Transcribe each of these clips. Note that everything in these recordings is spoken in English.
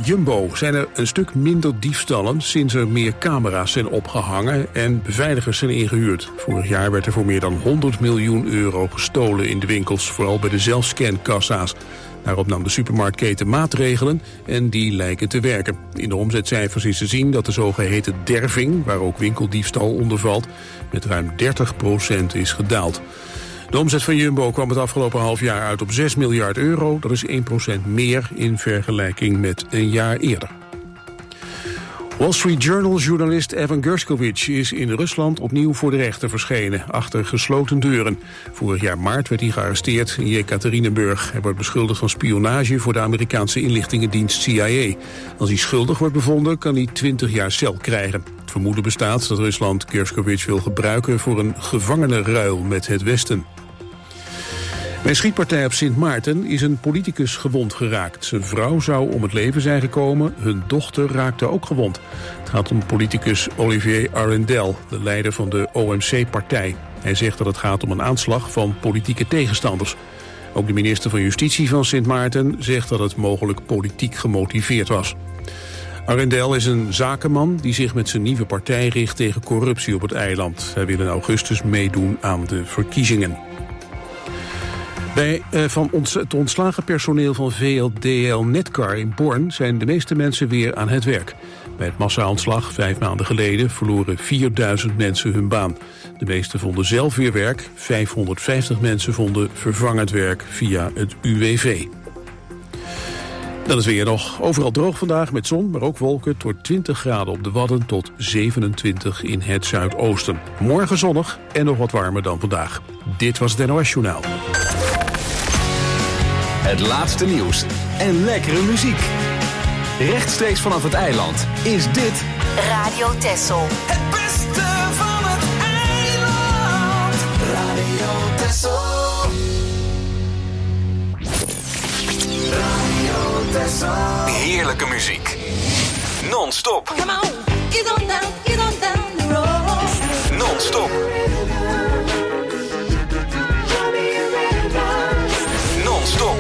Jumbo zijn er een stuk minder diefstallen sinds er meer camera's zijn opgehangen en beveiligers zijn ingehuurd. Vorig jaar werd er voor meer dan 100 miljoen euro gestolen in de winkels, vooral bij de zelfscankassa's. Daarop nam de supermarktketen maatregelen en die lijken te werken. In de omzetcijfers is te zien dat de zogeheten derving, waar ook winkeldiefstal onder valt, met ruim 30% is gedaald. De omzet van Jumbo kwam het afgelopen half jaar uit op 6 miljard euro. Dat is 1% meer in vergelijking met een jaar eerder. Wall Street Journal-journalist Evan Gershkovich is in Rusland opnieuw voor de rechter verschenen, achter gesloten deuren. Vorig jaar maart werd hij gearresteerd in Jekaterinburg. Hij wordt beschuldigd van spionage voor de Amerikaanse inlichtingendienst CIA. Als hij schuldig wordt bevonden, kan hij 20 jaar cel krijgen. Het vermoeden bestaat dat Rusland Gershkovich wil gebruiken voor een gevangenenruil met het Westen. Bij een schietpartij op Sint Maarten is een politicus gewond geraakt. Zijn vrouw zou om het leven zijn gekomen, hun dochter raakte ook gewond. Het gaat om politicus Olivier Arendel, de leider van de OMC-partij. Hij zegt dat het gaat om een aanslag van politieke tegenstanders. Ook de minister van Justitie van Sint Maarten zegt dat het mogelijk politiek gemotiveerd was. Arendel is een zakenman die zich met zijn nieuwe partij richt tegen corruptie op het eiland. Hij wil in augustus meedoen aan de verkiezingen. Het ontslagen personeel van VLDL Netcar in Born zijn de meeste mensen weer aan het werk. Bij het massa-ontslag 5 maanden geleden verloren 4000 mensen hun baan. De meesten vonden zelf weer werk, 550 mensen vonden vervangend werk via het UWV. Dan is weer nog overal droog vandaag met zon, maar ook wolken. Het wordt 20 graden op de Wadden tot 27 in het zuidoosten. Morgen zonnig en nog wat warmer dan vandaag. Dit was het NOS Journaal. Het laatste nieuws en lekkere muziek. Rechtstreeks vanaf het eiland is dit Radio Texel. Het beste van het eiland. Radio Texel. Radio Texel. heerlijke muziek. Non-stop. Come on, get on down the road. Non-stop. Non-stop.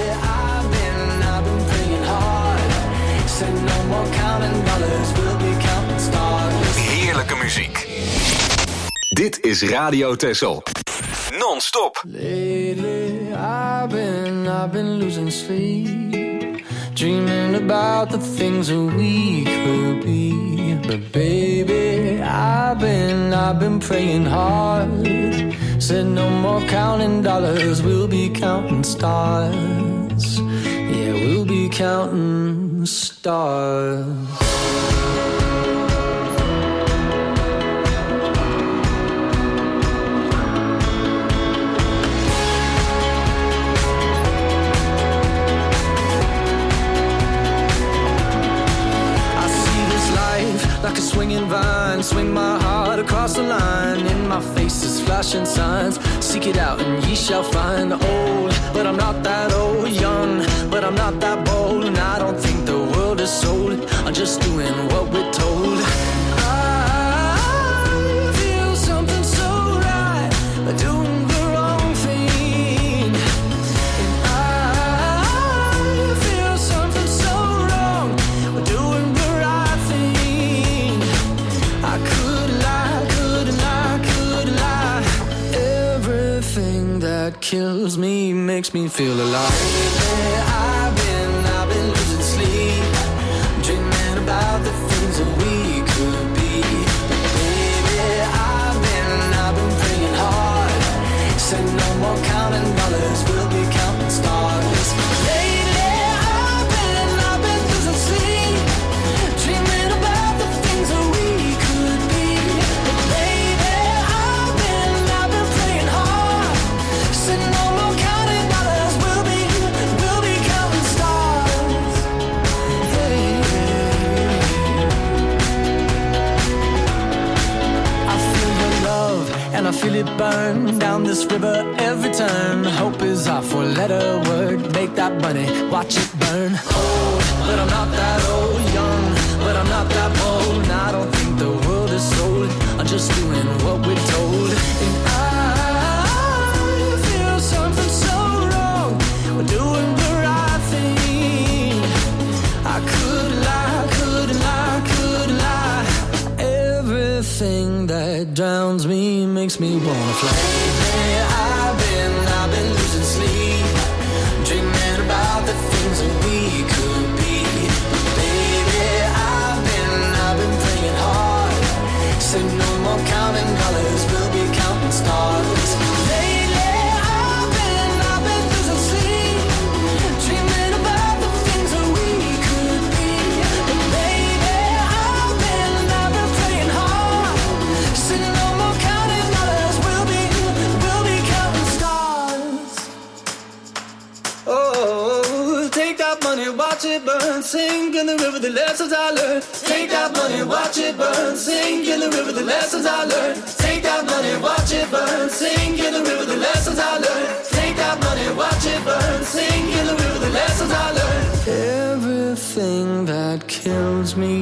Heerlijke muziek. Dit is Radio Texel. Non-stop. Lately I've been losing sleep, dreaming about the things that we could be. But baby, I've been praying hard. Said no more counting dollars, we'll be counting stars. Yeah, we'll be counting stars. Like a swinging vine, swing my heart across the line. In my face is flashing signs. Seek it out and ye shall find. Old, but I'm not that old. Young, but I'm not that bold. And I don't think the world is sold. I'm just doing what we're told. I feel something so right, doing the wrong thing. And I feel something so wrong, doing the right thing. I couldn't lie. Everything that kills me makes me feel alive. Lately, I've been losing sleep, dreaming about the things that we could be. Baby, I've been praying hard. Said no more counting dollars, we'll be counting stars. Lately, I've been losing sleep, dreaming about the things that we could be. Baby, I've been praying hard. Said no more counting dollars, we'll be counting stars. Hey. I feel your love and I feel it burn down this river every turn. Hope is our four-letter word. Make that money, watch it burn. Old, but I'm not that old. Young, but I'm not that bold. And I don't think the world is sold. I'm just doing what we're told. And I feel something so wrong. We're doing the right thing. I could lie. drowns me, makes me wanna fly. Lately I've been losing sleep, dreaming about the things that we could be. Baby, I've been praying hard, said no more counting dollars, we'll be counting stars. Lately I've been losing sleep, dreaming about the things that we could be. But baby, I've been praying hard, said no more counting dollars, we'll be counting stars. Oh, take that money, watch it burn, sink in the river, the lessons I learned. Take that money, watch it burn, sink in the river, the lessons I learned. Take that money, watch it burn, sink in the river, the lessons I learned. Take that money, watch it burn, sink in the river, the lessons I learned. Everything that kills me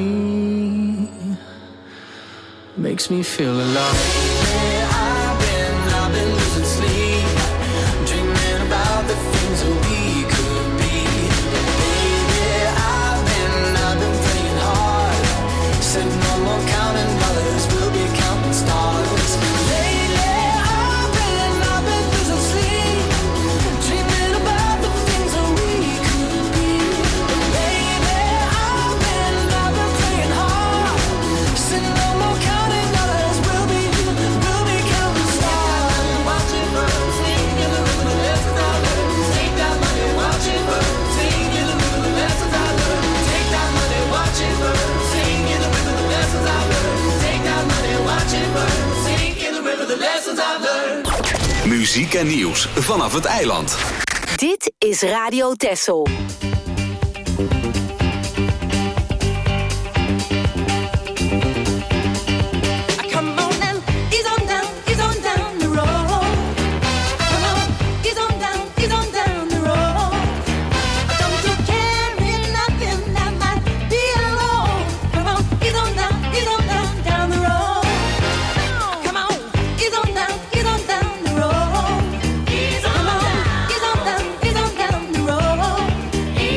makes me feel alive. I've been losing sleep, dreaming about the things that we could be. Baby, I've been praying hard, said no more counting dollars, we'll be counting stars. Lately I've been losing sleep, dreaming about the things that we could be. Baby, I've been praying hard, said no more counting dollars, we'll be counting stars. Watch it burn, sing in the river, the lessons I learned. Take that money, watch it burn, sing in the river, the lessons I learned. Take that money, watch it burn, sing in the river, the lessons I learned. Take that money, watch it burn, sing in the river, the lessons I learned. Muziek en nieuws vanaf het eiland. Dit is Radio Texel. Come on and ease on down the road. Come on, ease on down the road. Don't you carry nothing that might be alone. Come on, ease on down the road. Come on, ease on down the road. Come on, ease on down the road.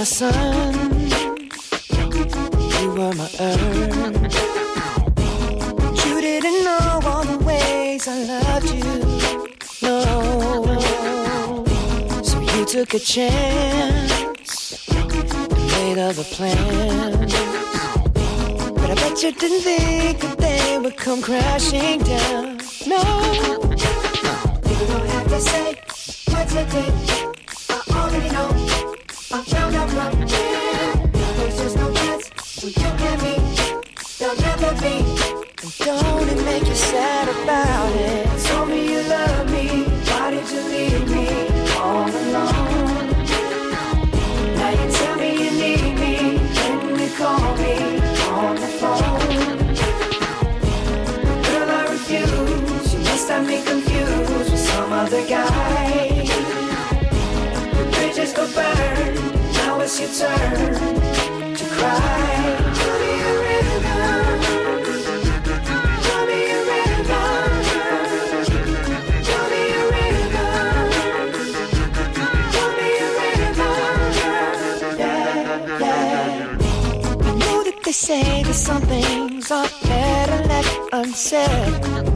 my sun, you were my earth. You didn't know all the ways I loved you, no. So you took a chance and made other plans. But I bet you didn't think that they would come crashing down, no. You don't have to say what you did, I already know. I found out from here, there's just no chance when you and me, there'll never be. And don't it make you sad about it? Told me you love me, why did you leave me all alone? Now you tell me you need me, when you call me on the phone. Girl, I refuse, you must have me confused with some other guy. The bridges go burn, now it's your turn to cry. Tell me a river, tell me a river, tell me a river, tell me a river, yeah, yeah. I know that they say that some things are better left unsaid,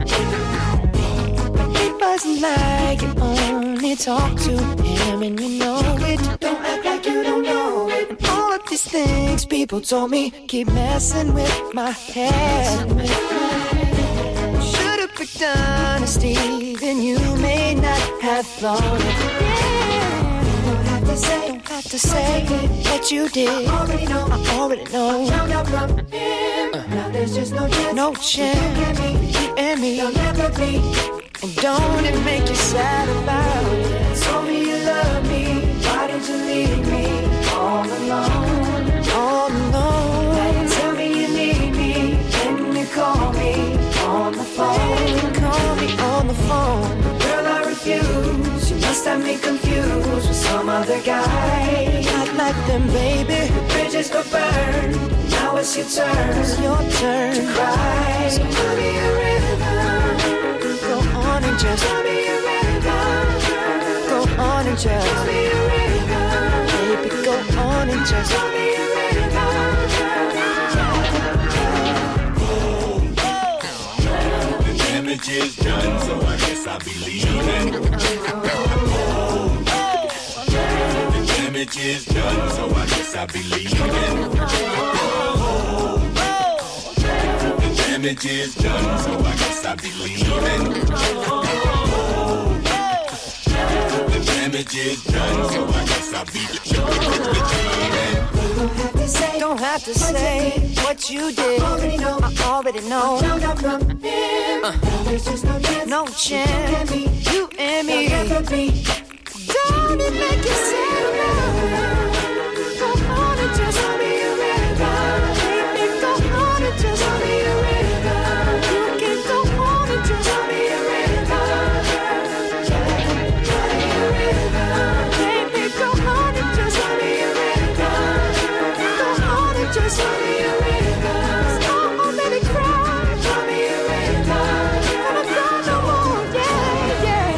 but it wasn't like you only talk to him and you know it. Don't act like you don't know it. And all of these things people told me keep messing with my head. Should've picked honesty, then you may not have thought it. Don't have to say what you did. I already know. I found out from him. Now there's just no chance. No chance. You and me, there'll never be. And don't it make you sad about it? Told me you love me, why did you leave me all alone? All alone. Now you tell me you need me, when you call me on the phone. Call me on the phone. Girl, I refuse, you must have me confused with some other guy. Not like them, baby. The bridges go burn, now it's your turn. It's your turn to cry. So tell me a river, go on and just tell me a river, go on and just tell me a river, baby, go on and just tell me a river. The damage is done, so I guess I'll be leaving. The damage is done, so I guess I'll be leaving. The damage is done, so I guess I'll be leaving. The damage is done, so I guess I'll be leaving. Don't have to say what you did. I already know. Found out from him. There's just no chance. You and me. Don't it make you sad now? Go on and just tell me a river. Baby, go on and just tell me a river. You can go on and just tell me a river. Tell me a river. Baby, go on and just tell me a river. Go on and just tell me a river. Stop already crying. Tell me a river. Never cry no more. Yeah, yeah.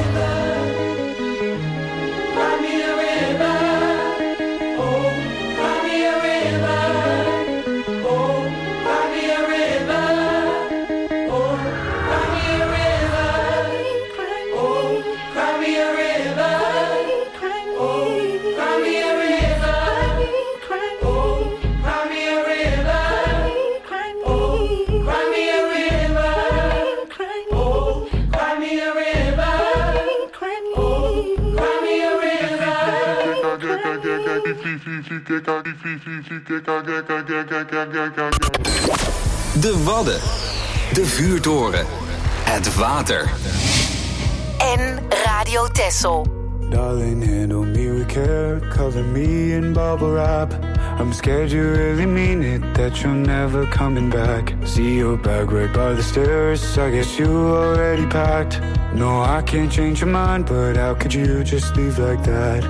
Cry me a river. Oh, cry me a river. Oh, cry me a river. Oh, cry me a river. Oh, cry me a river. Oh, cry me a river. Oh, cry me a river. Oh, cry me a river. Oh, cry me a river. Oh, cry me a De Wadden. De Vuurtoren. Het water. En Radio Texel. Darling, handle me with care, cover me in bubble wrap. I'm scared you really mean it, that you're never coming back. See your bag right by the stairs, I guess you already packed. No, I can't change your mind, but how could you just leave like that?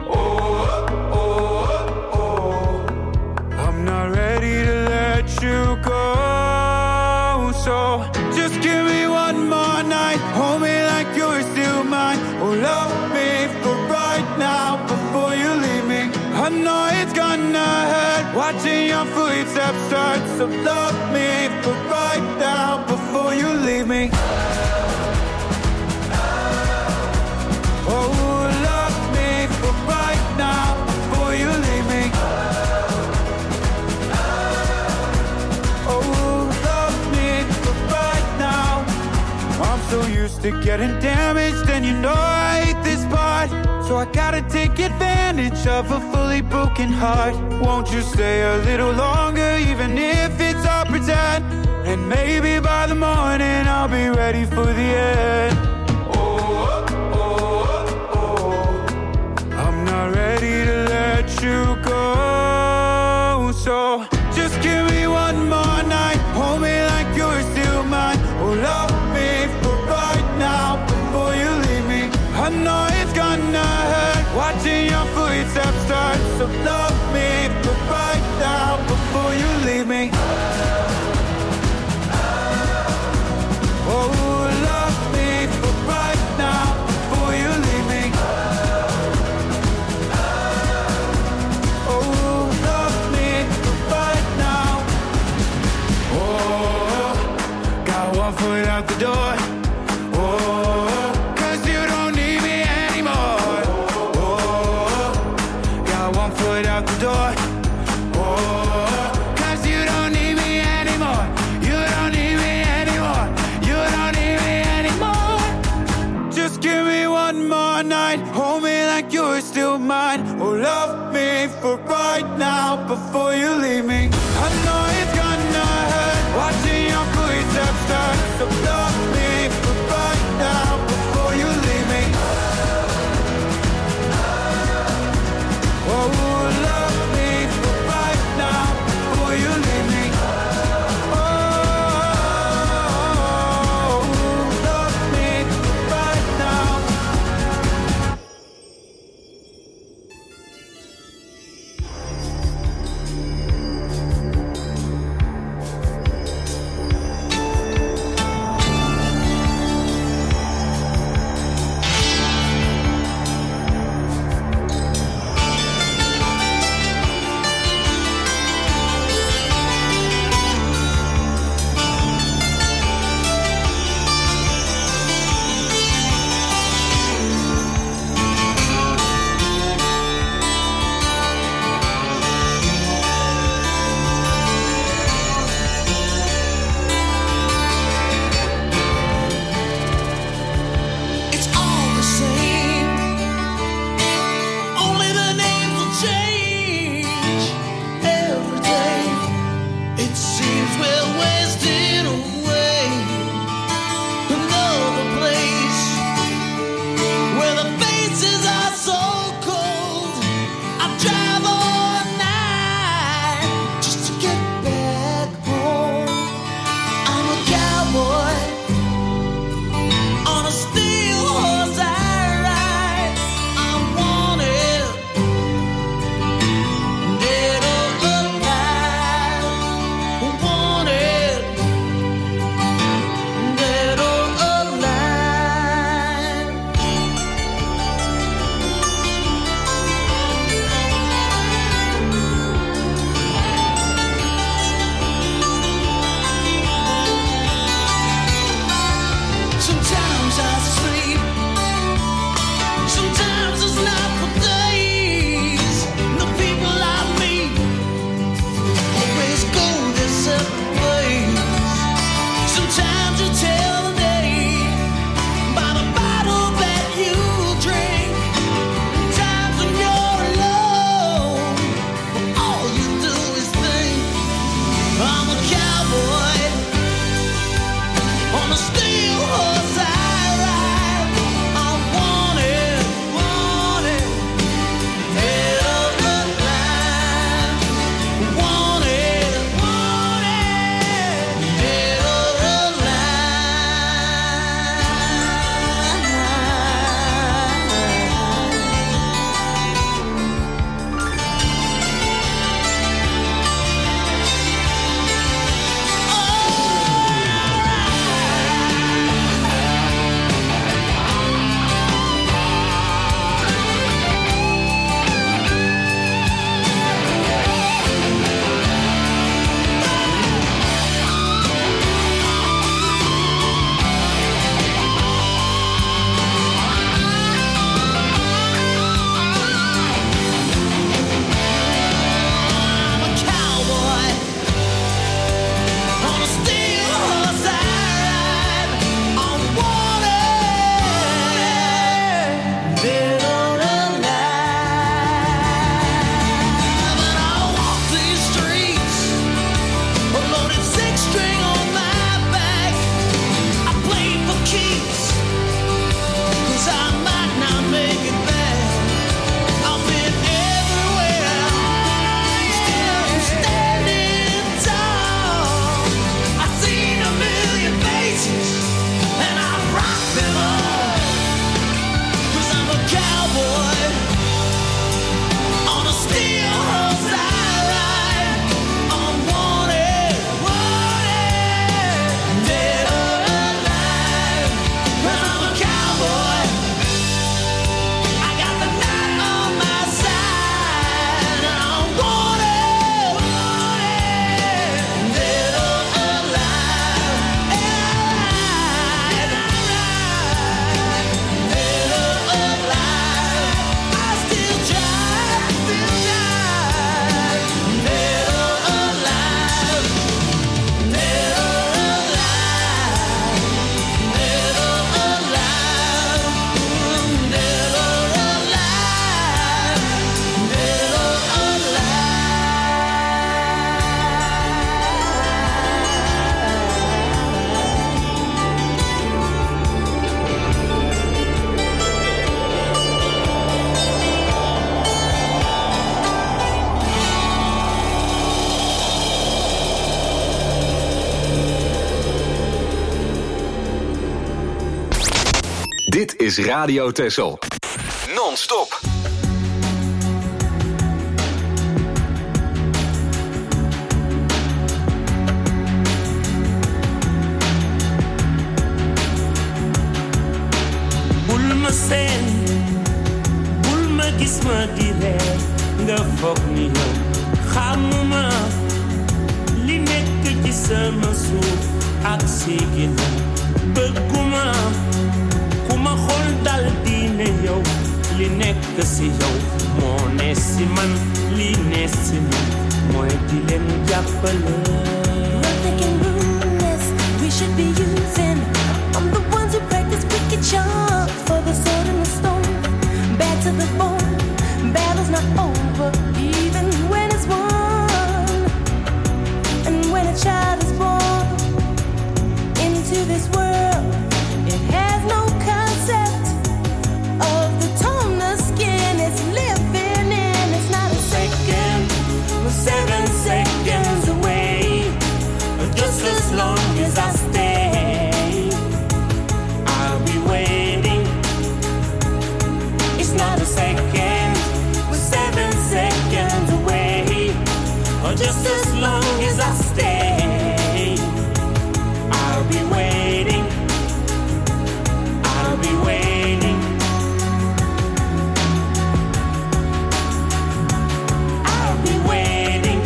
I'm not ready to let you go, so just give me one more night, hold me like you're still mine. Oh, love me for right now before you leave me. I know it's gonna watching your footsteps start. So love me for right now before you leave me. Oh, love me for right now before you leave me. Oh, love me for right now. I'm so used to getting damaged, and you know I hate this part. So I gotta take advantage of a fully broken heart. Won't you stay a little longer, even if it's all pretend? And maybe by the morning I'll be ready for the end. Oh, oh, oh, oh. I'm not ready to let you go. So just give me one more night, hold me like you're still mine. Oh, love me for right now before you leave me. I know it's gonna hurt, watching your footsteps start. So love me for right now before you leave me. Oh, love me for right now before you leave me. Oh, love me for right now. Oh, got one foot out the door. Out the door, oh, 'cause you don't need me anymore. You don't need me anymore. You don't need me anymore. Just give me one more night, hold me like you're still mine. Oh, love me for right now before you leave me. I know it's gonna hurt, watching your footsteps start. So love me for right now before you leave me. Oh, is Radio Texel. Non-stop. Bul ma seen, bul ma gis ma di reer, nga foog ni yow xamuma li nekk ci sama suuf ak si ginnaaw. Bëgguma ku ma xool dal di ne yow li nekk si yow moo ne si man, li ne si man mooy di leen jàppale. Nothing can ruin this. We should be using. I'm the ones who practice wicked charms for the sword and the stone. Bad to the bone. Battle's not over, even when it's won. And when a child is born into this world, it has no concept of the tone the skin is living in. It's not a second, we're 7 seconds away. Just as long as I stay, I'll be waiting. It's not a second, we're 7 seconds away. Just as long as I stay, I'll be waiting. I'll be waiting. I'll be waiting.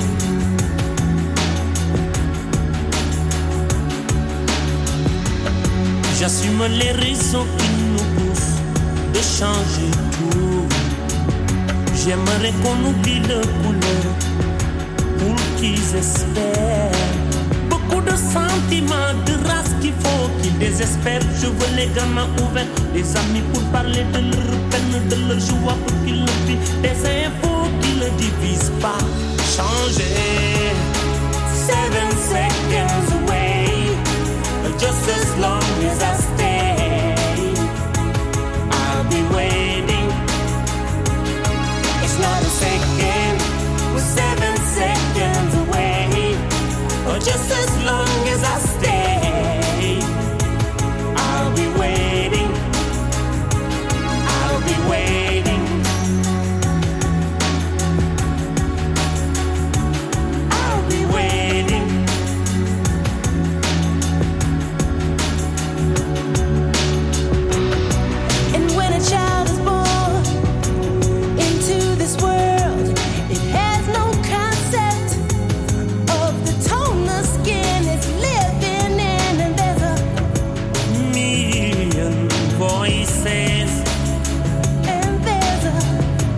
J'assume les raisons qui nous poussent de changer tout. J'aimerais qu'on oublie le couleur pour qu'ils espèrent. Beaucoup de sentiments, de race qu'il faut qu'ils désespèrent. Je veux les gamins ouverts, des amis pour parler de leur peine, de leur joie pour qu'ils le vivent. Des infos qui ne divisent pas. Changer. 7 seconds away. Just as long as I stay, I'll be waiting. It's not a second, we're 7 seconds away. Just as long as I stay, I'll be waiting. I'll be waiting. I'll be waiting. And when a child is born into this world, it has no concept of the tone the skin is living in. And there's a million voices, and there's a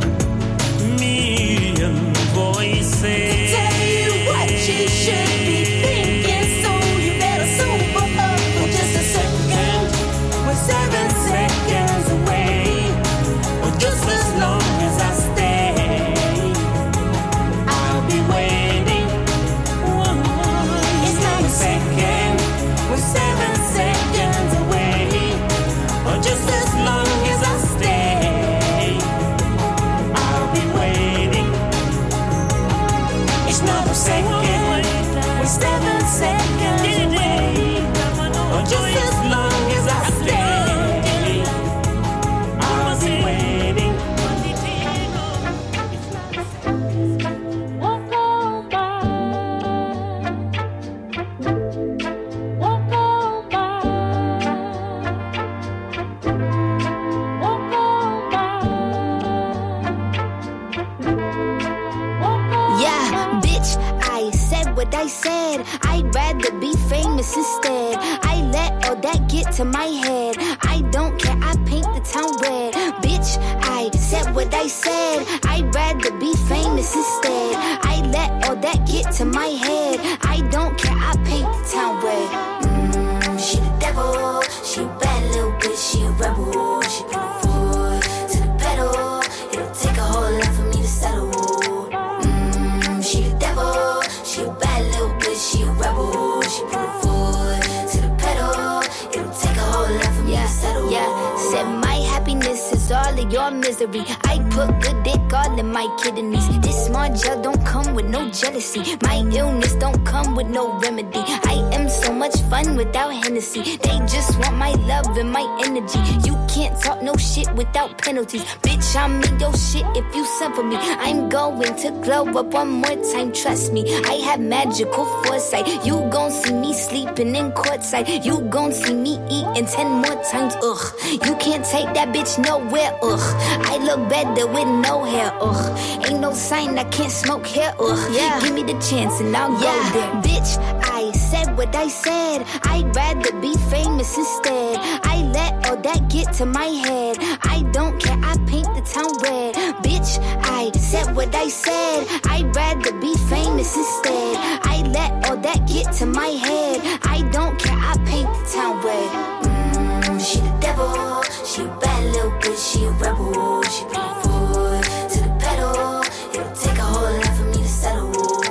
million voices. tell you what you should be thinking, so you better sober up for just a second. We're 7 seconds away, or just as long as I stay, I'll be waiting. It's not a second, we're 7 seconds away, or just as long as I stay, I'll be waiting. It's not a second, we're 7 seconds away, or just as long as I stay, I'll be waiting. Walk on by, walk on by, walk on by, walk on. Yeah, bitch, I said what I said. I'd rather be famous instead. I let all that get to my head. I don't care, I paint the town red. Bitch, I said what I said. I'd rather be famous instead. I let all that get to my head. I don't care, I paint the town red. She the devil, she a bad little bitch, she a rebel. She put her foot to the pedal. It'll take a whole lot for me to settle. She the devil, she a bad little bitch, she a rebel. She put her foot to the pedal. It'll take a whole lot for me to settle. Yeah, said my happiness is all of your misery. I put good dick all in my kidneys. This small gel don't come with no jealousy. My illness don't come with no remedy. I am so much fun without Hennessy. They just want my love and my energy. You can't talk no shit without penalties. Bitch, I'm in your shit if you send for me. I'm going to glow up one more time, trust me. I have magical foresight. You gon' see me sleeping in courtside. You gon' see me eating 10 more times, ugh. You can't take that bitch nowhere, ugh. I look better with no hair, ugh. Ain't no sign I can't smoke here, ugh. Yeah. Give me the chance and I'll go there. Bitch, I said what I said. I'd rather be famous instead. I let all that get to my head. I don't care, I paint the town red. Bitch, I said what I said. I'd rather be famous instead. I let all that get to my head. I don't care, I paint the town red. She the devil, she a bad little bitch, she a rebel. She put her foot to the pedal. It'll take a whole lot for me to settle.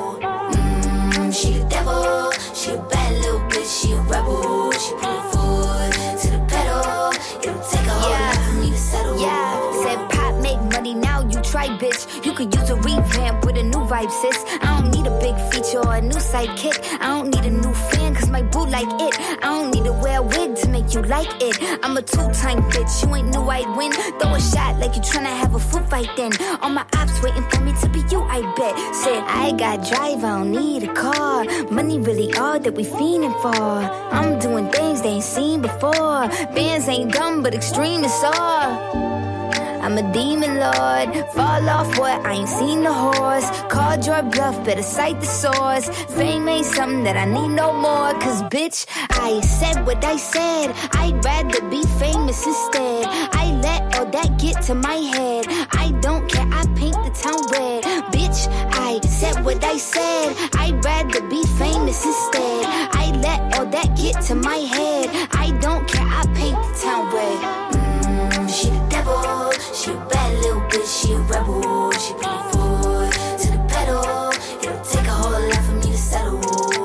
She the devil, she a bad little bitch, she a rebel. She put her foot to the pedal. It'll take a whole lot for me to settle. Yeah, said pop make money, now you try, bitch. You could use a revamp with a new vibe, sis. I don't need a big feature or a new sidekick. I don't need a new fan, cause my boo like it. I don't need to wear a wig to make you like it. I'm a two-time bitch, you ain't knew I'd win. Throw a shot like you tryna have a foot fight then. All my ops waiting for me to be you, I bet. Said, I got drive, I don't need a car. Money really all that we fiending for. I'm doing things they ain't seen before. Bands ain't dumb, but extreme is all. I'm a demon lord, fall off what, I ain't seen the horse. Called your bluff, better cite the source. Fame ain't something that I need no more. Cause bitch, I said what I said. I'd rather be famous instead. I let all that get to my head. I don't care, I paint the town red. Bitch, I said what I said. I'd rather be famous instead. I let all that get to my head. I don't care, I paint the town red. She the devil, she a bad little bitch, she a rebel. She put her foot to the pedal. It'll take a whole lot for me to settle.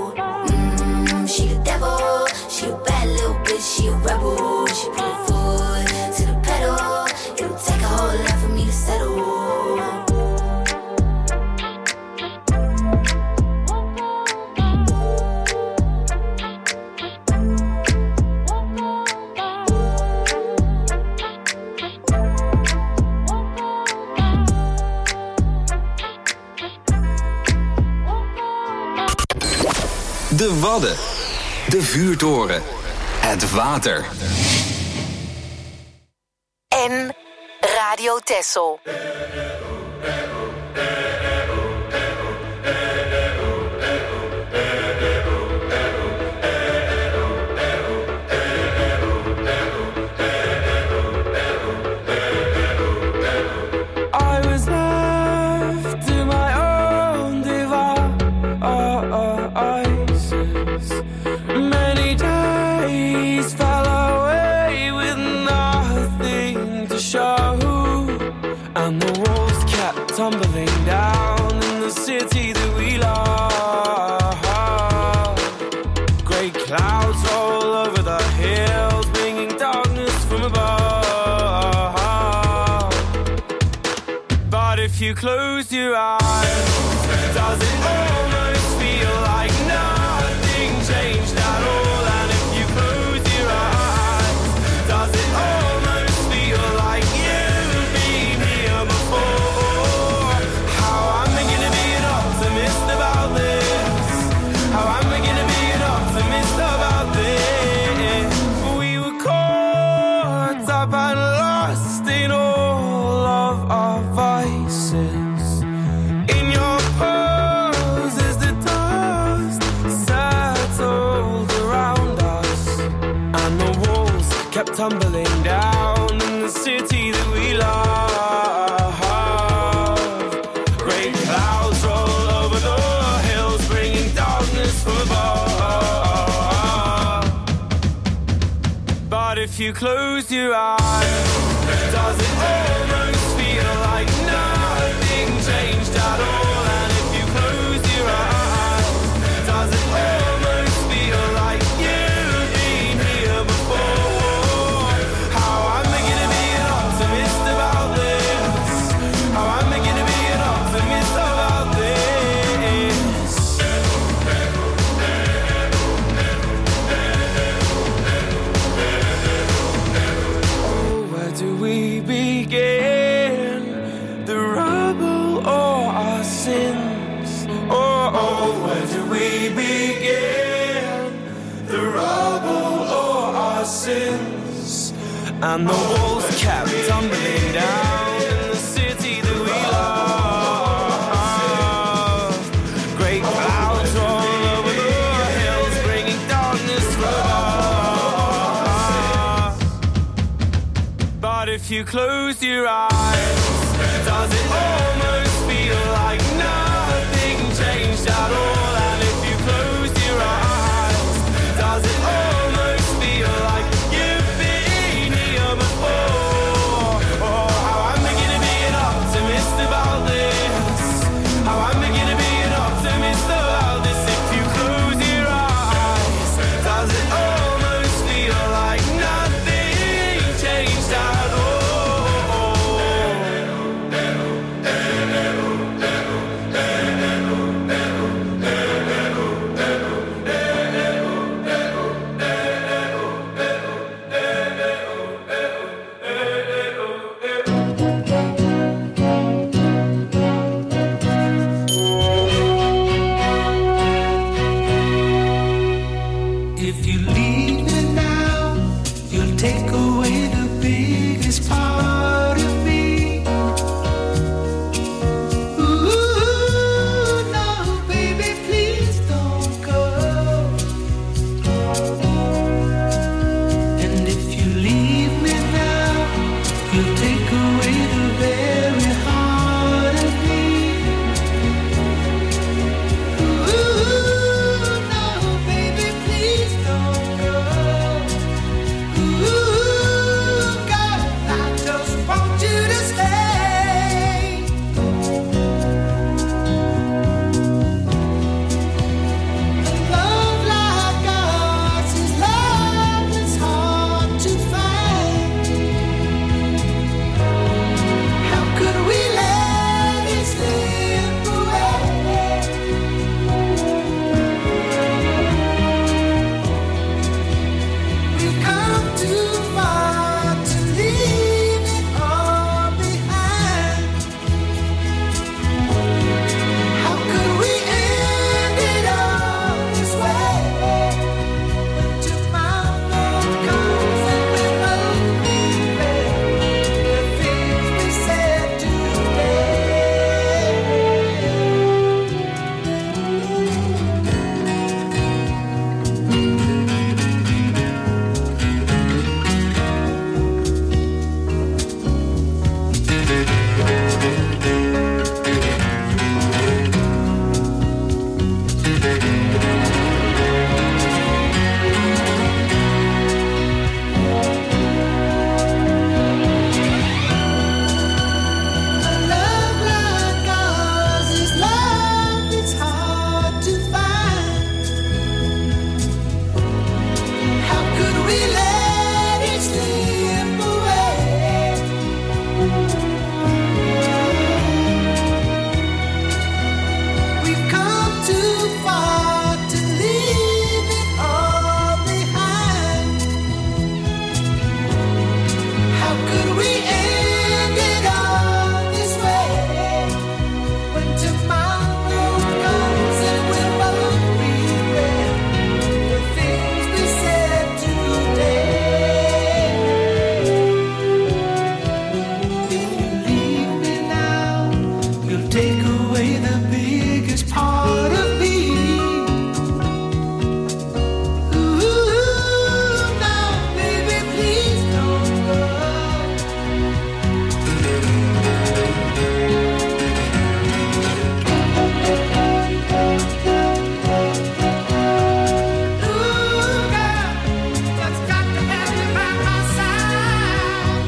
She the devil, she a bad little bitch, she a rebel. She put her foot to the pedal. It'll take a whole lot for me to settle. De Wadden. De vuurtoren. Het water. En Radio Texel. Tumbling down in the city that we love. Great clouds all over the hills, bringing darkness from above. But if you close your eyes, does it almost feel like nothing changed at all? And if you close your eyes, does it almost feel like you've been here before? About this, how am I gonna be an optimist about this? We were caught up and lost in all of our vices. In your pose as the dust settled around us, and the walls kept tumbling down in the city that we love. Great clouds roll over the hills, bringing darkness from above. But if you close your eyes, does it almost feel like nothing changed at all? And if you close your eyes, does it almost feel like you've been here before? How am I gonna be an optimist about this? How am I gonna be an optimist about this? Oh, and the walls kept tumbling down in the city that we love. Great clouds roll over the hills, bringing darkness for us. But if you close your eyes, does it almost feel like nothing changed at all? And if you close your eyes, does it almost feel like you've been here before? Oh, how I'm beginning to be an optimist about this. How I'm beginning to be an optimist about this. If you close your eyes, does it almost feel like nothing changed at all? If you leave me now, you'll take away the biggest part of me. Ooh, no, baby, please don't go. And if you leave me now, you'll take away the very heart of me. Ooh, no, baby, please don't go. Ooh, God, I just want you to stay. Love like ours is love that's hard to find. How could we let it slip away? We've come too far to leave it all behind. How could we end it all this way? When tomorrow comes and we both regret the things we said love like ours is love that's hard to find. How could we let it slip away? We've come too far to leave it all behind. How could we end it all this way? When tomorrow comes and we both regret the things we said today. If you leave me now, you'll take away the biggest part of me. Ooh, now, baby, please don't go. Ooh, girl, just got to have you by my side.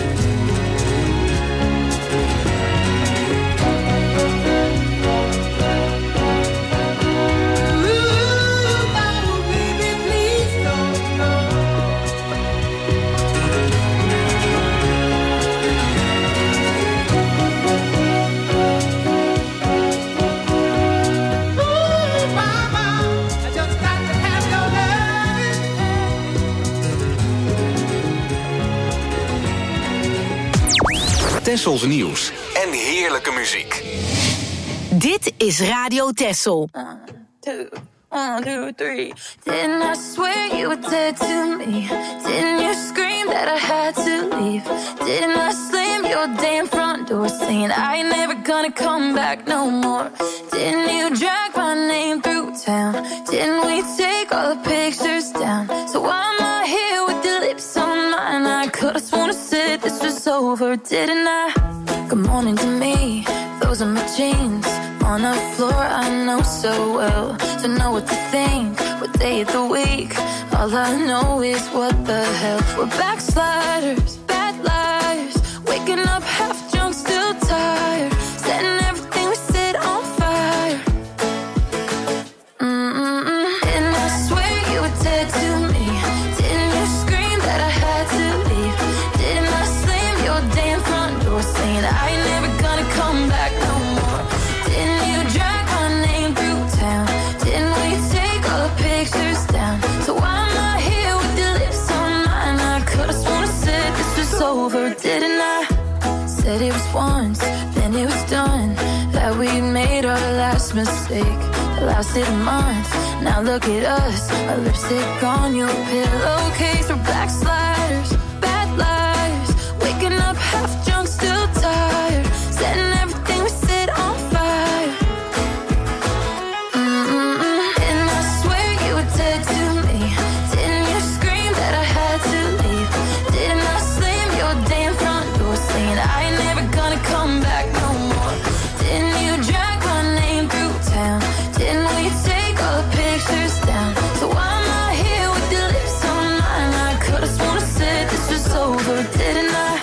Ooh, now, baby, please don't go. Ooh, mama, I just got to have your loving. Tessels nieuws en heerlijke muziek. Dit is Radio Tessel. 2, 1, 2, 3. Didn't I swear you were dead to me? Didn't you scream that I had to leave? Didn't I slam your damn front door saying I ain't never gonna come back no more? Didn't you drag my name through town? Didn't we take all the pictures down? So why am I here with your lips on mine? I could've sworn I said this was over, didn't I? Good morning to me, those are my jeans. On the floor I know so well, to know what to think, what day of the week. All I know is what the hell. We're backsliders, bad liars, waking up half drunk, still tired, setting everything we said on fire. Didn't I swear you were dead to me? Didn't you scream that I had to leave? Didn't I slam your damn front door saying I ain't never gonna come back no more? Didn't you drag my name through town? Didn't we take all the pictures down? So why am I here with your lips on mine? I could've sworn I said this was over, didn't I? Said it was once, then it was done, that we made our last mistake. It lasted a month, now look at us, our lipstick on your pillowcase. We're backsliders, bad liars, waking up half drunk, still tired, setting everything we said on fire. Didn't I swear you were dead to me? Didn't you scream that I had to leave? Didn't I slam your damn front door saying I ain't never gonna come back no more? Didn't you drag my name through town? Didn't we take all the pictures down? So why am I here with your lips on mine? I could've sworn I said this was over, didn't I?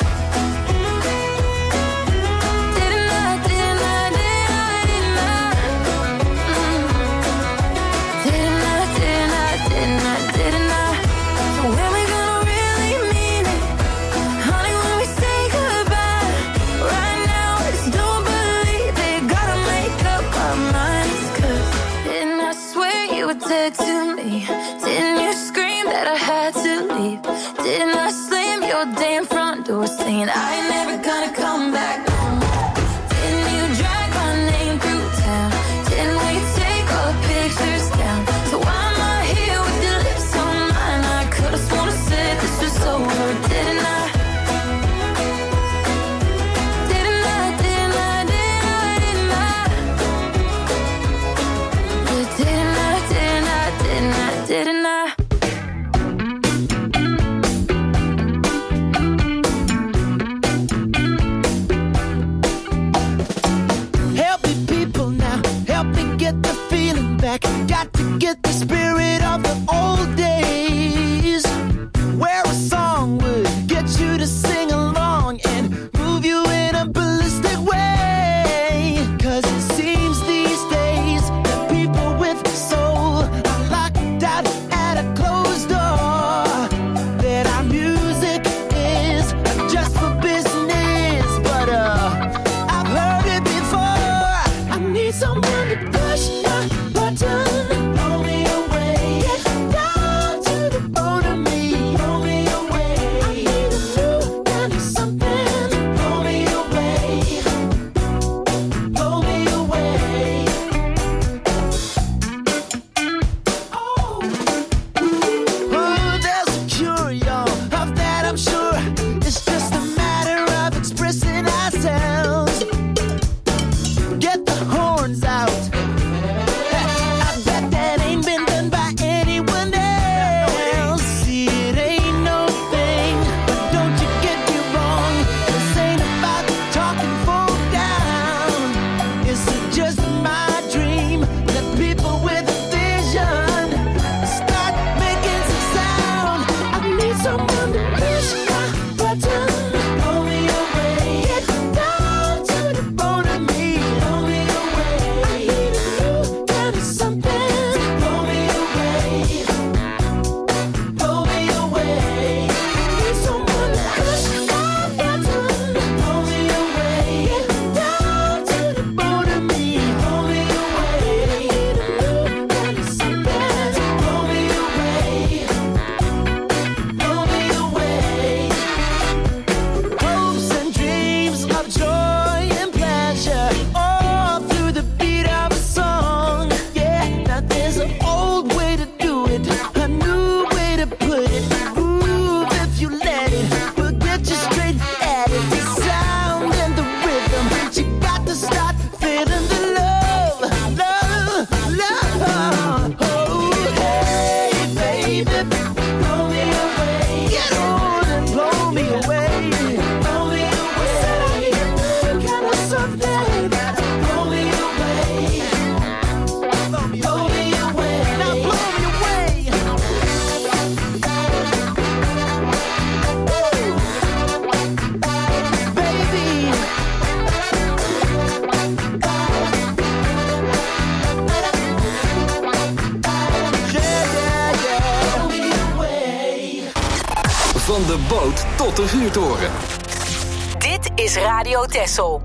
Didn't I, didn't I, didn't I, didn't I? Didn't I, didn't I, didn't I, didn't I? So when we gonna really mean it? Honey, when we say goodbye? Right now I just don't believe it. Gotta make up our minds, 'cause didn't I swear you were dead to me? Didn't you scream that I had to leave? Didn't I slam your damn front door saying I ain't never gonna come back no more? Didn't you drag my name through town? Didn't we take all the pictures down? So why am I here with your lips on mine? I could've sworn I said this was over, didn't I? Didn't I, didn't I, didn't I, didn't I? But didn't I, didn't I, didn't I, didn't I? de boot tot de vuurtoren. Dit is Radio Texel.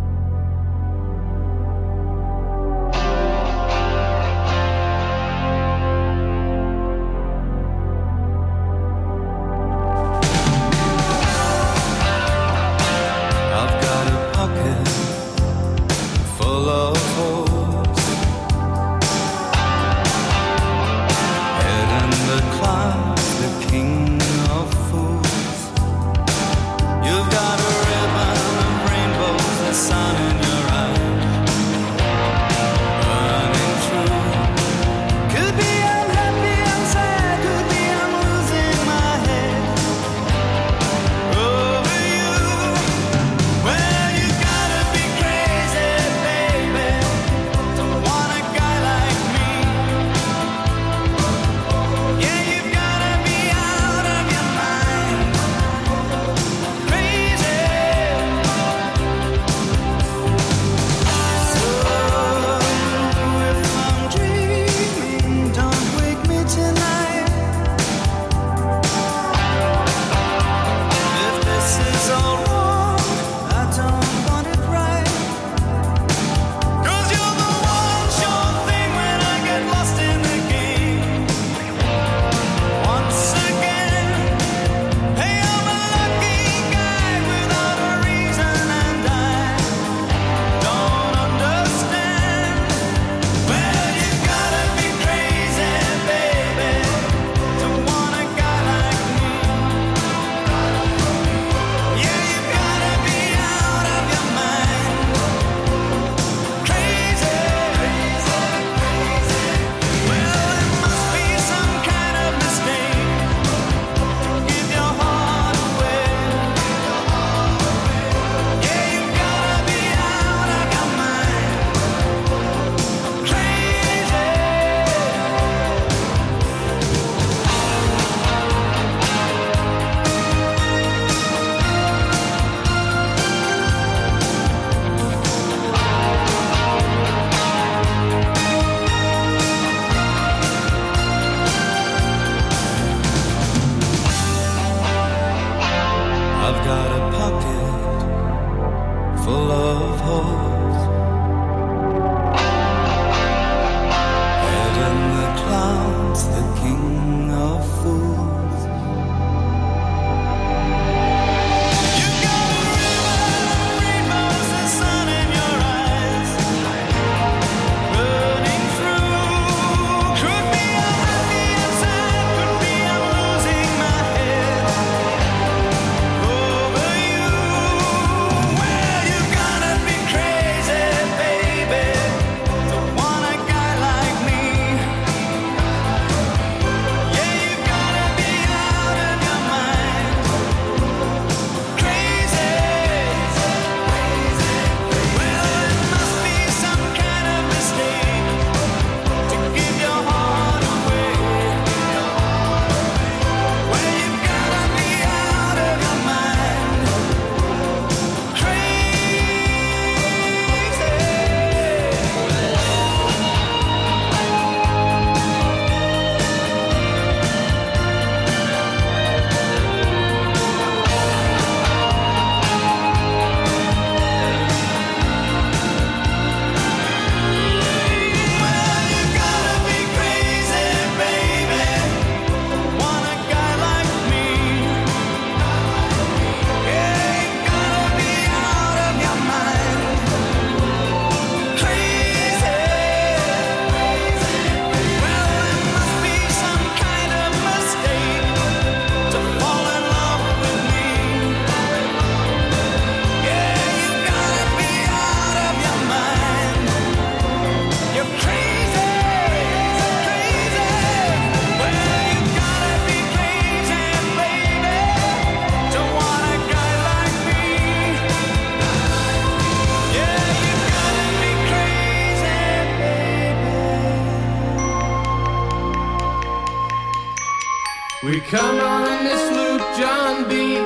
We come on this loop, John B.,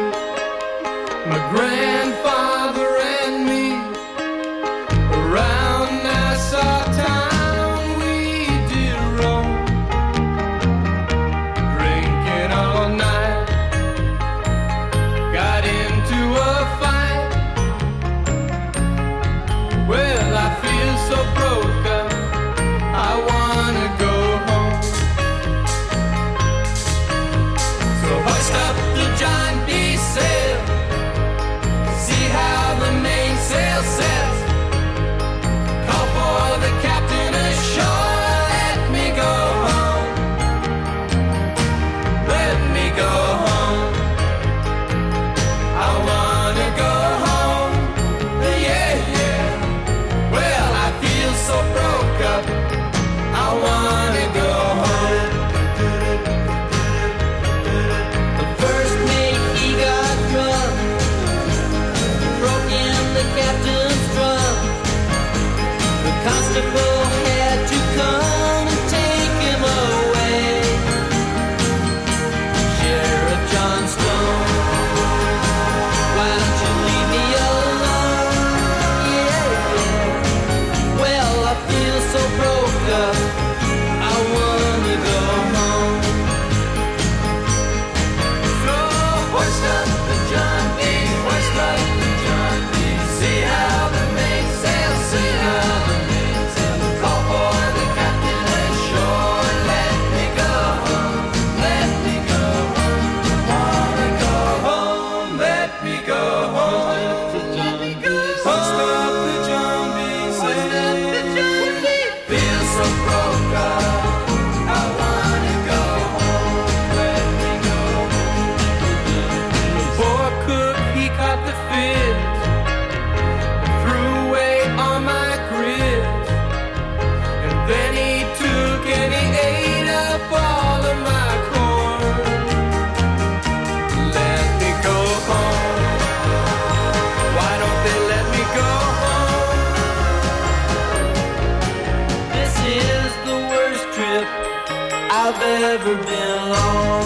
my grandfather and me. Around Nassau town we did roam, drinking all night constable had to come and take him away. Sheriff John Stone, why don't you leave me alone? Yeah, yeah. Well, I feel so broke up, I wanna go home. So hoist up the John B, hoist up the John B. See how the mainsail, see how the mainsail. Call for the captain ashore. Let me go home, let me go home. I wanna go home, let me go home. Hoist up the John B, hoist up the John B. Feel so broke up, I wanna go home, let me go home. Poor cook, he caught the fit, threw away all my grit, and then he took and he ate up all of my corn. Let me go home, why don't they let me go home? This is the worst trip I've ever been on.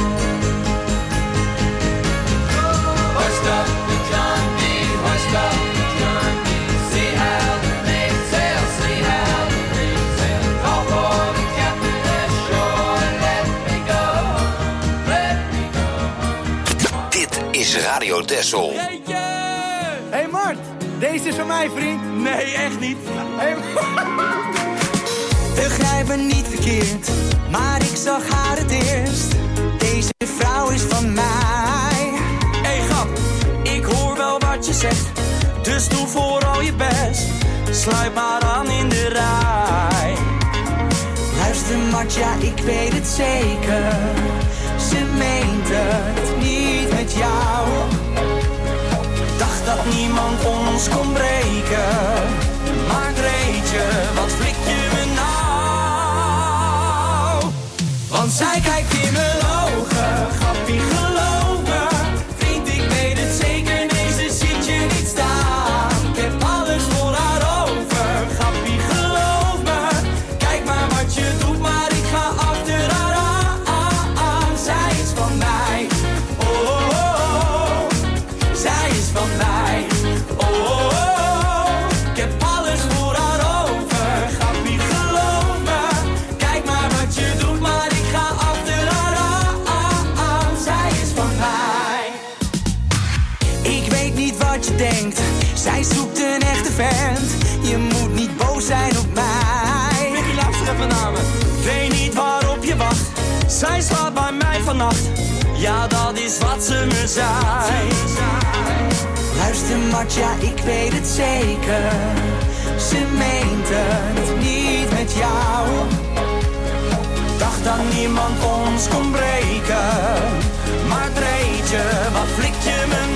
Hoist up the John B, hoist up the John B. See how the mainsail, see how the mainsail. Call for the captain ashore. Let me go home, let me go home. Dit is Radio Texel. Hey Mart, deze is van mij, vriend. Nee, echt niet. Hey, begrijp me niet verkeerd, maar ik zag haar het eerst. Deze vrouw is van mij. Hey grap, ik hoor wel wat je zegt, dus doe vooral je best. Sluit maar aan in de rij. Luister Mart, ja ik weet het zeker. Ze meent het niet met jou. Dacht dat niemand ons kon breken. Maar Greetje, wat flik je me nou? Want zij kijkt in mijn ogen, grappie geloof me. Vriend, ik weet het zeker, nee ze ziet je niet staan. Ik heb alles voor haar over, grappie geloof me. Kijk maar wat je doet, maar ik ga achter haar aan. Zij is van mij, oh, oh, oh. Zij is van mij, oh, oh, oh. Ik heb alles voor haar over, grappie geloof me. Kijk maar wat je doet, maar ik ga achter haar aan. Zij is van mij. Ik weet niet wat je denkt, zij zoekt een echte vent. Je moet niet boos zijn op mij. Mickey, luister even naar me. Weet niet waarop je wacht, zij slaat bij mij vannacht. Ja, dat is wat ze me zei. Luister Mart, ja ik weet het zeker. Ze meent het niet met jou. Dacht dat niemand ons kon breken. Maar Greetje, wat flik je me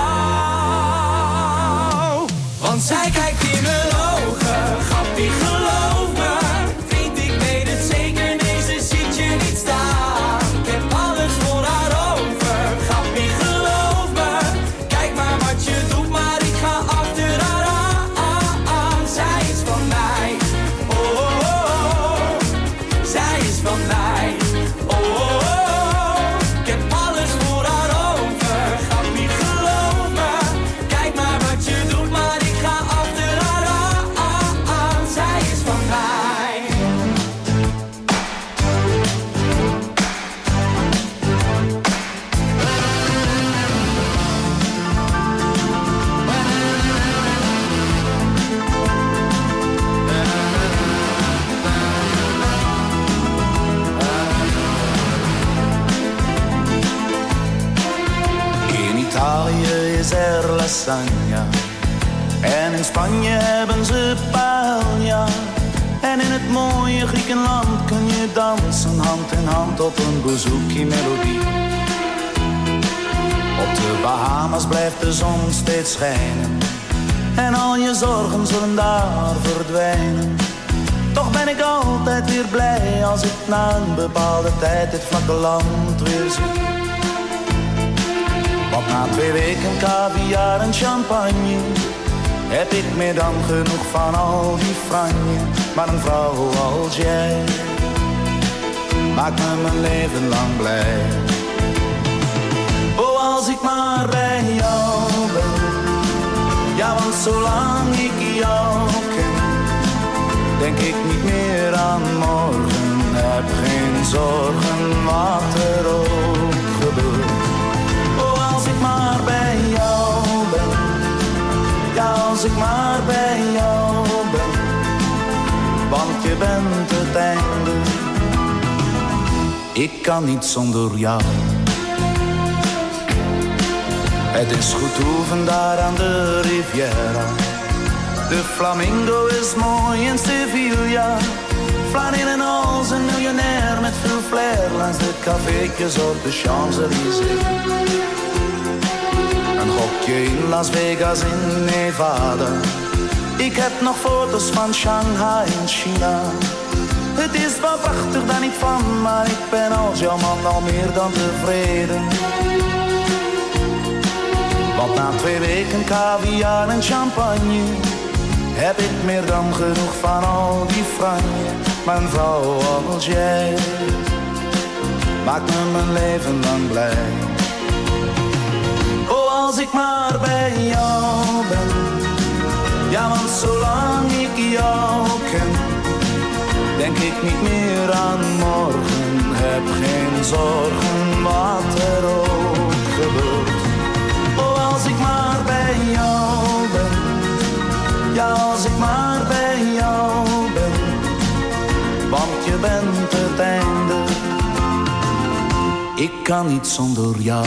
nou? Want zij kijkt in mijn ogen, grappie geloof me. Vriend, ik weet het zeker, nee ze ziet je niet staan. Ik heb alles voor haar over, grappie geloof me. Kijk maar wat je doet, maar ik ga achter haar aan. Zij is van mij, oh, oh, oh. Zij is van mij, oh, oh, oh. Ik heb alles voor haar over, grappie geloof me. Kijk maar wat je doet, maar ik ga achter haar aan. Zij is van mij. In Italië is er lasagna en in Spanje hebben ze paella. En in het mooie Griekenland kun je dansen hand in hand op een bouzouki-melodie. Op de Bahamas blijft de zon steeds schijnen en al je zorgen zullen daar verdwijnen. Toch ben ik altijd weer blij als ik na een bepaalde tijd dit vlakke land weer zie. Want na 2 weken caviar en champagne heb ik meer dan genoeg van al die franje. Maar een vrouw als jij maakt me mijn leven lang blij. Oh, als ik maar bij jou ben. Ja, want zolang ik jou ken, denk ik niet meer aan morgen. Heb geen zorgen wat er ook gebeurt. Oh, als ik maar bij jou ben. Ja, als ik maar bij jou ben. Want je bent het einde. Ik kan niet zonder jou. Het is goed oefen daar aan de Riviera. De flamingo is mooi in Sevilla. Flaneel en als een miljonair met veel flair langs de caféetjes op de Champs-Élysées. Een hokje in Las Vegas in Nevada. Ik heb nog foto's van Shanghai in China. Het is wel prachtig, daar niet van, maar ik ben als jouw man al meer dan tevreden. Want na 2 weken caviar en champagne heb ik meer dan genoeg van al die franje. Mijn vrouw als jij maakt me mijn leven lang blij. Oh, als ik maar bij jou ben. Ja, want zolang ik jou ken, denk ik niet meer aan morgen. Heb geen zorgen wat er ook gebeurt. Oh, als ik maar bij jou ben. Ja, als ik maar bij jou ben. Want je bent het einde. Ik kan niet zonder jou.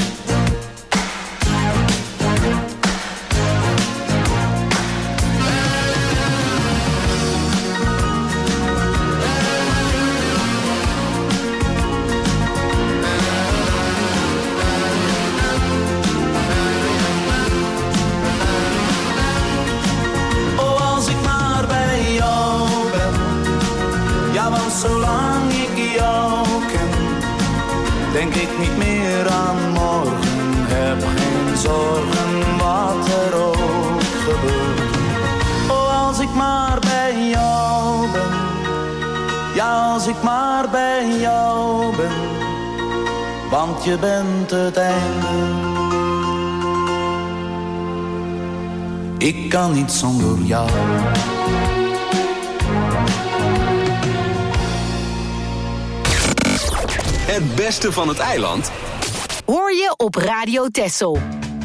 Zolang ik jou ken, denk ik niet meer aan morgen. Heb geen zorgen wat er ook gebeurt. Oh, als ik maar bij jou ben. Ja, als ik maar bij jou ben. Want je bent het einde. Ik kan niet zonder jou. Het beste van het eiland hoor je op Radio Texel.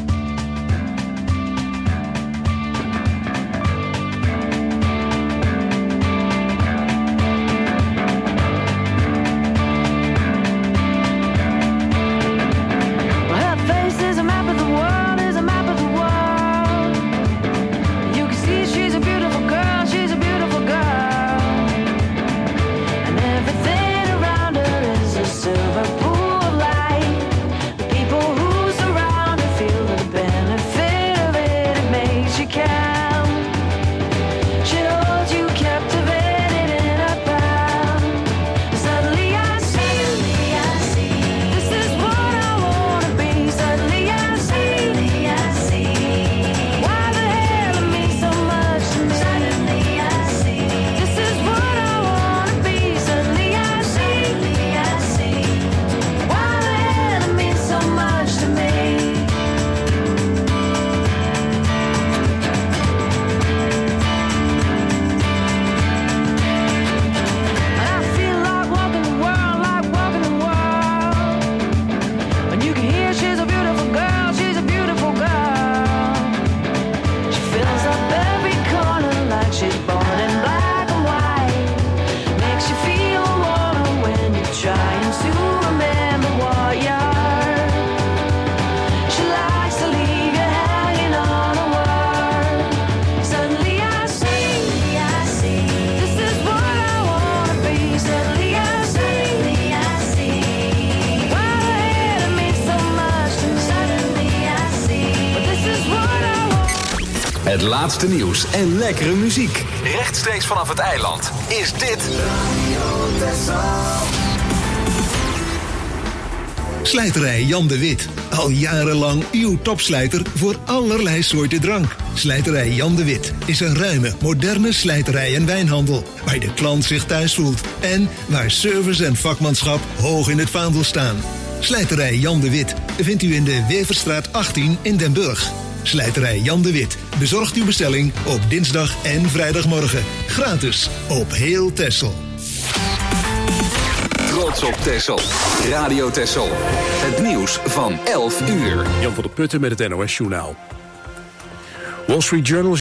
Het laatste nieuws en lekkere muziek. Rechtstreeks vanaf het eiland is dit Slijterij Jan de Wit. Al jarenlang uw topslijter voor allerlei soorten drank. Slijterij Jan de Wit is een ruime, moderne slijterij en wijnhandel. Waar de klant zich thuis voelt. En waar service en vakmanschap hoog in het vaandel staan. Slijterij Jan de Wit vindt u in de Weverstraat 18 in Den Burg. Slijterij Jan de Wit bezorgt uw bestelling op dinsdag en vrijdagmorgen. Gratis op heel Texel. Trots op Texel. Radio Texel. Het nieuws van 11 uur. Jan van der Putten met het NOS Journaal. Wall Street Journal